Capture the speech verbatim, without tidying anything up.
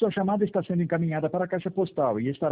Sua chamada está sendo encaminhada para a caixa postal e estará